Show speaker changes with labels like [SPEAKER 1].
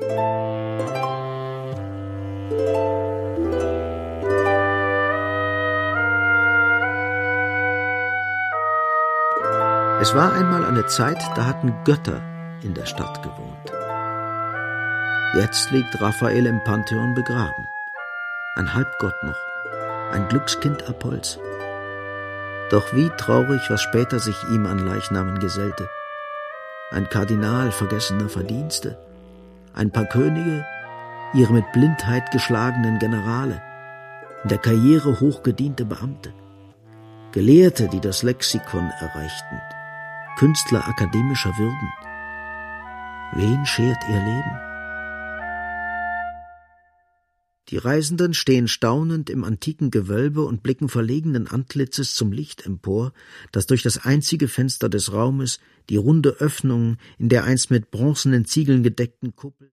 [SPEAKER 1] Es war einmal eine Zeit, da hatten Götter in der Stadt gewohnt. Jetzt liegt Raphael im Pantheon begraben. Ein Halbgott noch, ein Glückskind Apolls. Doch wie traurig, was später sich ihm an Leichnamen gesellte. Ein Kardinal vergessener Verdienste, ein paar Könige, ihre mit Blindheit geschlagenen Generale, in der Karriere hochgediente Beamte, Gelehrte, die das Lexikon erreichten, Künstler akademischer Würden. Wen schert ihr Leben? Die Reisenden stehen staunend im antiken Gewölbe und blicken verlegenen Antlitzes zum Licht empor, das durch das einzige Fenster des Raumes, die runde Öffnung in der einst mit bronzenen Ziegeln gedeckten Kuppel